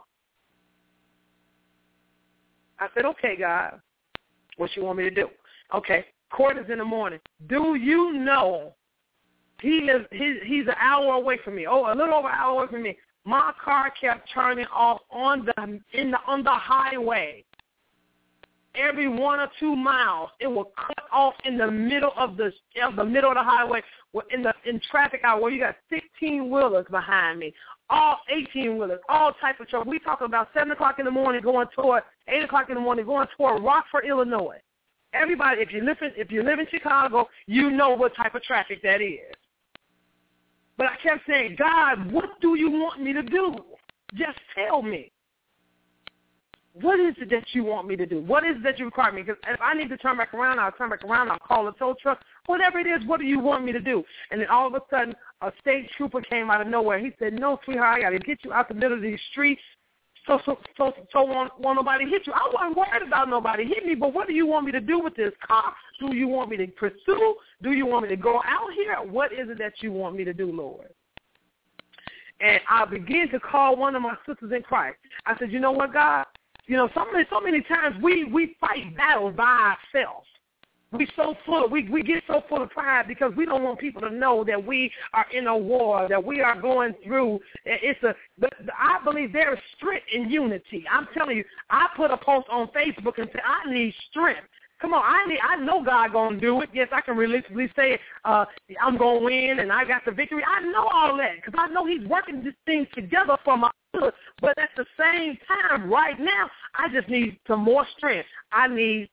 I said, okay, God, what you want me to do? Okay, court is in the morning. Do you know he's an hour away from me? Oh, a little over an hour away from me. My car kept turning off on the highway. every 1 or 2 miles, it will cut off in the middle of the highway, in traffic hour where you got 16-wheelers behind me, all 18-wheelers, all type of trucks. We talking about 7 o'clock in the morning going toward 8 o'clock in the morning going toward Rockford, Illinois. Everybody, if you live in Chicago, you know what type of traffic that is. But I kept saying, God, what do you want me to do? Just tell me. What is it that you want me to do? What is it that you require me? Because if I need to turn back around, I'll turn back around. I'll call a tow truck. Whatever it is, what do you want me to do? And then all of a sudden, a state trooper came out of nowhere. He said, no, sweetheart, I got to get you out the middle of these streets so won't nobody hit you. I wasn't worried about nobody hitting me, but what do you want me to do with this car? Do you want me to pursue? Do you want me to go out here? What is it that you want me to do, Lord? And I began to call one of my sisters in Christ. I said, you know what, God? You know, so many times we fight battles by ourselves. We get so full of pride because we don't want people to know that we are in a war, that we are going through. I believe there is strength in unity. I'm telling you, I put a post on Facebook and said, I need strength. Come on, I know God gonna do it. Yes, I can realistically say I'm gonna win and I got the victory. I know all that because I know He's working these things together for my good. But at the same time, right now, I just need some more strength. I need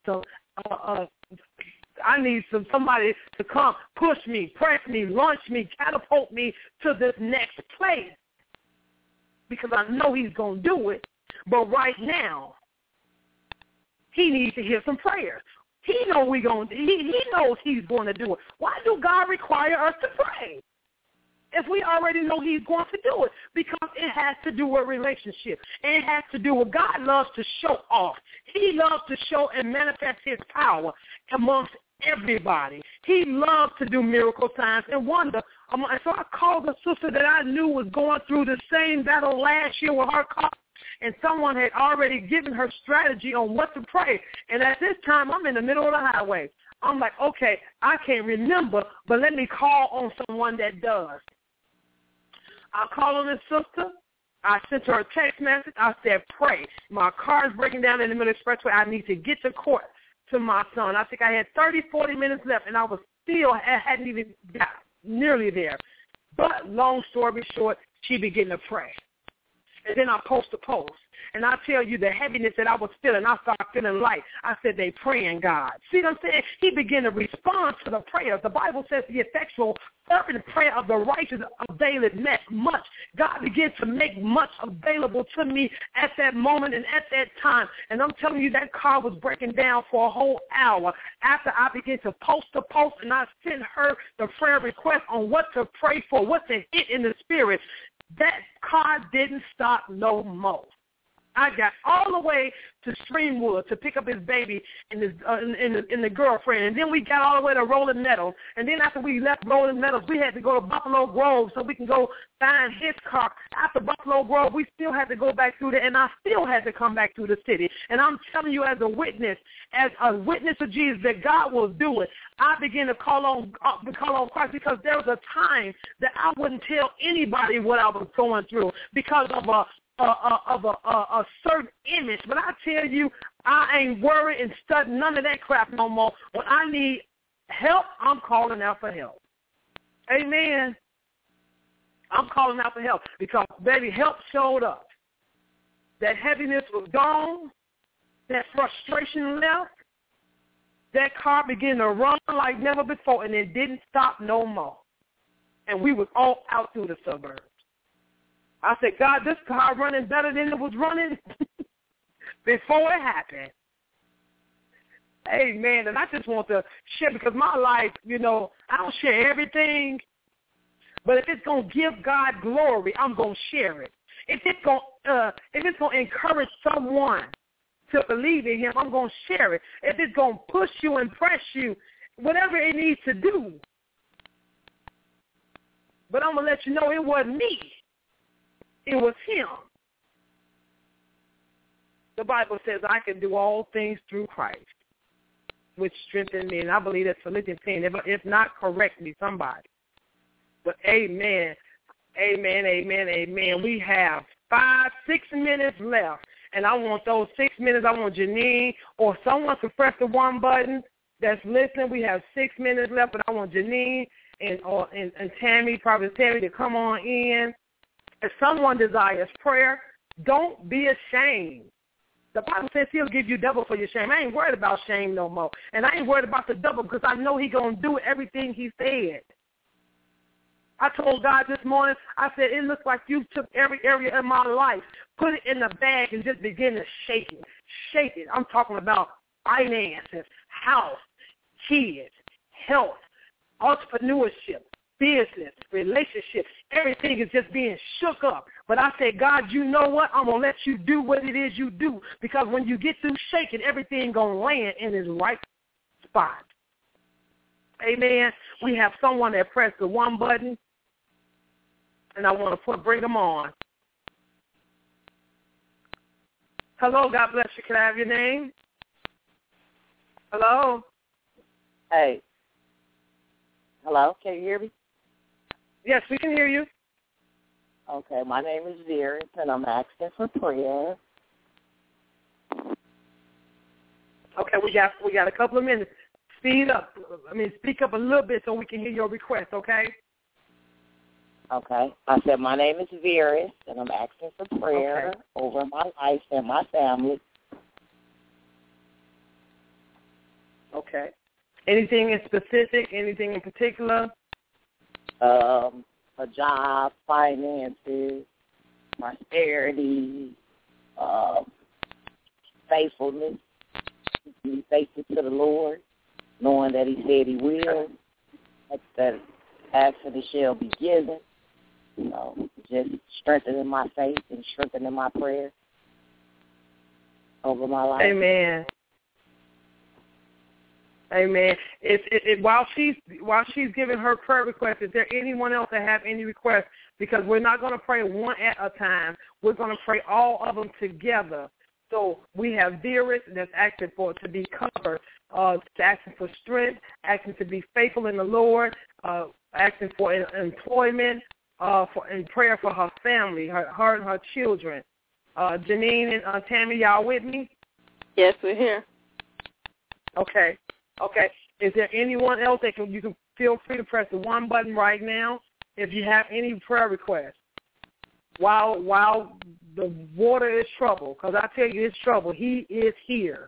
somebody to come, push me, press me, launch me, catapult me to this next place because I know He's gonna do it. But right now, He needs to hear some prayers. He knows He knows He's going to do it. Why do God require us to pray if we already know He's going to do it? Because it has to do with relationship. It has to do with God loves to show off. He loves to show and manifest His power amongst everybody. He loves to do miracle signs and wonder. So I called a sister that I knew was going through the same battle last year with her car. And someone had already given her strategy on what to pray. And at this time, I'm in the middle of the highway. I'm like, okay, I can't remember, but let me call on someone that does. I called on this sister. I sent her a text message. I said, pray. My car is breaking down in the middle of the expressway. I need to get to court to my son. I think I had 30, 40 minutes left, and I hadn't even got nearly there. But long story short, she began to pray. And then I post a post. And I tell you the heaviness that I was feeling, I started feeling light. I said, they praying God. See what I'm saying? He began to respond to the prayers. The Bible says the effectual fervent prayer of the righteous availeth much. God began to make much available to me at that moment and at that time. And I'm telling you, that car was breaking down for a whole hour after I began to post the post, and I sent her the prayer request on what to pray for, what to hit in the spirit. That car didn't stop no more. I got all the way to Streamwood to pick up his baby and the girlfriend. And then we got all the way to Rolling Meadows. And then after we left Rolling Meadows, we had to go to Buffalo Grove so we can go find his car. After Buffalo Grove, we still had to go back through there, and I still had to come back through the city. And I'm telling you, as a witness of Jesus, that God was doing, I began to call on Christ because there was a time that I wouldn't tell anybody what I was going through because of a certain image. But I tell you, I ain't worried and studying none of that crap no more. When I need help, I'm calling out for help. Amen. I'm calling out for help because, baby, help showed up. That heaviness was gone. That frustration left. That car began to run like never before, and it didn't stop no more. And we was all out through the suburbs. I said, God, this car running better than it was running before it happened. Amen. And I just want to share because my life, I don't share everything. But if it's going to give God glory, I'm going to share it. If it's going to encourage someone to believe in Him, I'm going to share it. If it's going to push you and press you, whatever it needs to do. But I'm going to let you know it wasn't me. It was Him. The Bible says I can do all things through Christ, which strengthens me. And I believe that's Philippians 10. If not, correct me, somebody. But amen, amen, amen, amen. We have 5-6 minutes left. And I want those 6 minutes. I want Janine or someone to press the one button that's listening. We have 6 minutes left, but I want Janine and Tammy, probably Tammy, to come on in. If someone desires prayer, don't be ashamed. The Bible says he'll give you double for your shame. I ain't worried about shame no more. And I ain't worried about the double because I know he's going to do everything he said. I told God this morning, I said, it looks like you took every area of my life, put it in a bag, and just begin to shake it. Shake it. I'm talking about finances, house, kids, health, entrepreneurship, business, relationships. Everything is just being shook up. But I said, God, you know what? I'm going to let you do what it is you do, because when you get through shaking, everything going to land in its right spot. Amen. We have someone that pressed the one button, and I want to bring them on. Hello, God bless you. Can I have your name? Hello? Hey. Hello, can you hear me? Yes, we can hear you. Okay, my name is Vera, and I'm asking for prayer. Okay, we got a couple of minutes. Speak up a little bit so we can hear your request, okay? Okay. I said my name is Vera, and I'm asking for prayer over my life and my family. Okay. Anything in specific? Anything in particular? A job, finances, prosperity, faithfulness. Be faithful to the Lord, knowing that He said He will. That asking it shall be given. You know, just strengthening my faith and strengthening my prayer over my life. Amen. Amen. While she's giving her prayer request, is there anyone else that have any requests? Because we're not going to pray one at a time. We're going to pray all of them together. So we have Vera that's asking for it to be covered, asking for strength, asking to be faithful in the Lord, asking for employment, and prayer for her family, her and her children. Janine and Tammy, y'all with me? Yes, we're here. Okay. Is there anyone else that you can feel free to press the one button right now if you have any prayer requests? While the water is trouble, because I tell you it's trouble, He is here.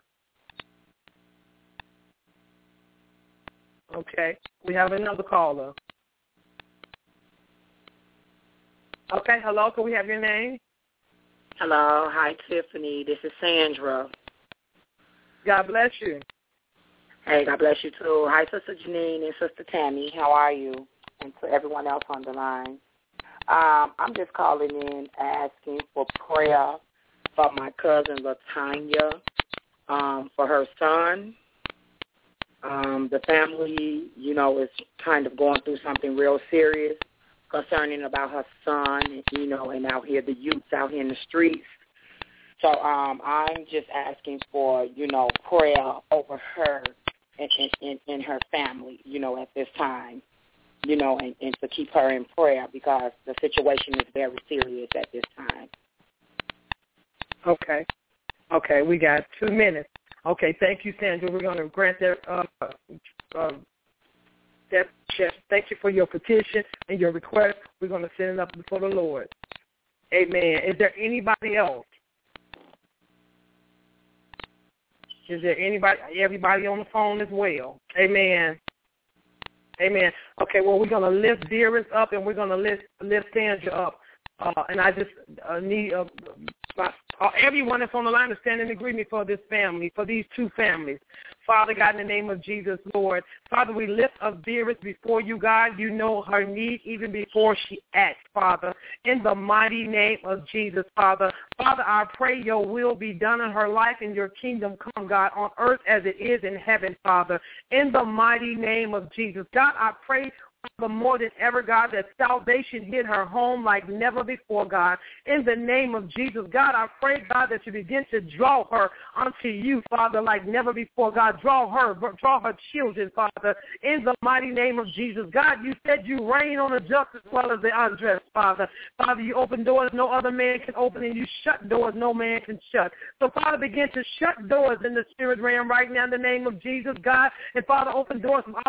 Okay, we have another caller. Okay, hello, can we have your name? Hello, hi Tiffany, this is Sandra. God bless you. Hey, God bless you too. Hi, Sister Janine and Sister Tammy. How are you? And to everyone else on the line. I'm just calling in asking for prayer for my cousin LaTanya, for her son. The family, is kind of going through something real serious concerning about her son, and out here, the youths out here in the streets. So I'm just asking for, prayer over her and her family, at this time, and to keep her in prayer because the situation is very serious at this time. Okay, we got 2 minutes. Okay, thank you, Sandra. We're going to grant that thank you for your petition and your request. We're going to send it up before the Lord. Amen. Is there anybody else? Is there everybody on the phone as well? Amen. Okay, well, we're going to lift Dearest up and we're going to lift Sandra up. And I just need everyone that's on the line to stand in agreement for this family, for these two families. Father God, in the name of Jesus, Lord. Father, we lift up Dearest before you, God. You know her need even before she acts, Father. In the mighty name of Jesus, Father. Father, I pray your will be done in her life and your kingdom come, God, on earth as it is in heaven, Father. In the mighty name of Jesus. God, I pray Father, more than ever, God, that salvation hit her home like never before, God. In the name of Jesus, God, I pray, God, that you begin to draw her unto you, Father, like never before, God. Draw her children, Father, in the mighty name of Jesus. God, you said you reign on the just as well as the undressed, Father. Father, you open doors no other man can open, and you shut doors no man can shut. So, Father, begin to shut doors in the spirit realm right now in the name of Jesus, God. And, Father, open doors of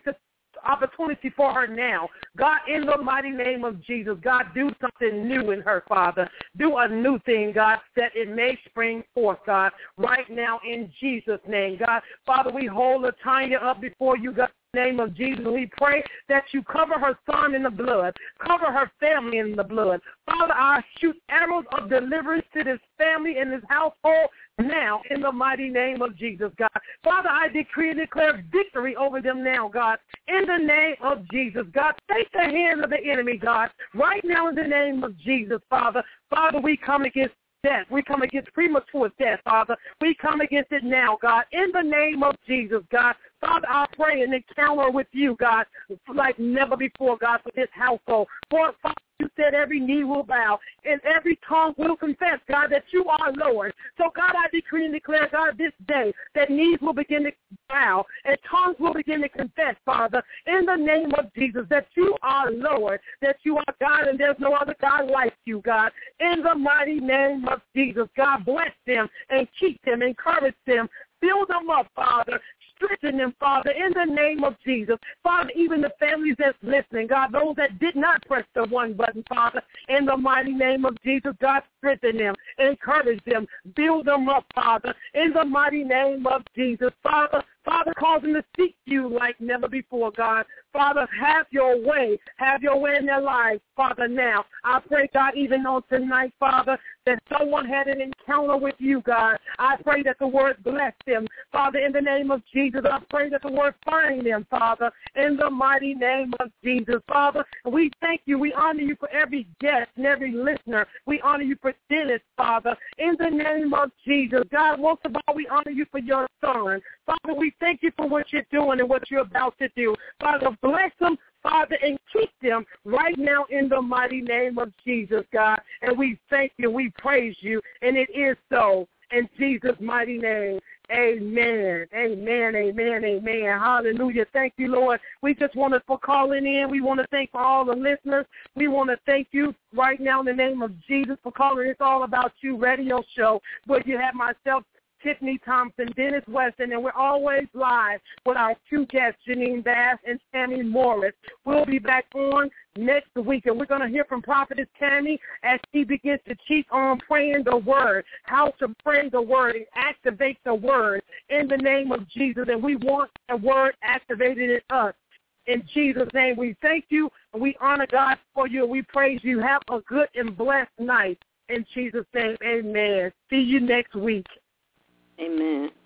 opportunity for her now. God, in the mighty name of Jesus, God, do something new in her, Father. Do a new thing, God, that it may spring forth, God, right now in Jesus' name. God, Father, we hold Latanya up before you, God. In the name of Jesus, we pray that you cover her son in the blood, cover her family in the blood. Father, I shoot arrows of deliverance to this family and this household now in the mighty name of Jesus, God. Father, I decree and declare victory over them now, God, in the name of Jesus, God. Take the hand of the enemy, God, right now in the name of Jesus, Father. Father, we come against death. We come against premature death, Father. We come against it now, God, in the name of Jesus, God. Father, I pray an encounter with you, God, like never before, God, for this household. For Father, you said every knee will bow and every tongue will confess, God, that you are Lord. So, God, I decree and declare, God, this day that knees will begin to bow and tongues will begin to confess, Father, in the name of Jesus, that you are Lord, that you are God and there's no other God like you, God. In the mighty name of Jesus, God, bless them and keep them, encourage them, build them up, Father. Strengthen them, Father, in the name of Jesus. Father, even the families that's listening, God, those that did not press the one button, Father, in the mighty name of Jesus, God, strengthen them, encourage them, build them up, Father, in the mighty name of Jesus. Father, cause them to seek you like never before, God. Father, have your way in their lives, Father, now. I pray, God, even on tonight, Father, that someone had an encounter with you, God. I pray that the word bless them, Father, in the name of Jesus. I pray that the word find them, Father, in the mighty name of Jesus. Father, we thank you. We honor you for every guest and every listener. We honor you for Dennis, Father, in the name of Jesus. God, most of all, we honor you for your son. Father, we thank you for what you're doing and what you're about to do. Father, bless them, Father, and keep them right now in the mighty name of Jesus, God. And we thank you, we praise you, and it is so in Jesus' mighty name. Amen, amen, amen, amen. Hallelujah. Thank you, Lord. We just want to for calling in. We want to thank for all the listeners. We want to thank you right now in the name of Jesus for calling It's All About You radio show, where you have myself, Tiffany Thompson, Dennis Weston, and we're always live with our two guests, Janine Bass and Tammy Morris. We'll be back on next week, and we're going to hear from Prophetess Tammy as she begins to teach on praying the word, how to pray the word and activate the word in the name of Jesus, and we want the word activated in us. In Jesus' name, we thank you, and we honor God for you, and we praise you. Have a good and blessed night. In Jesus' name, amen. See you next week. Amen.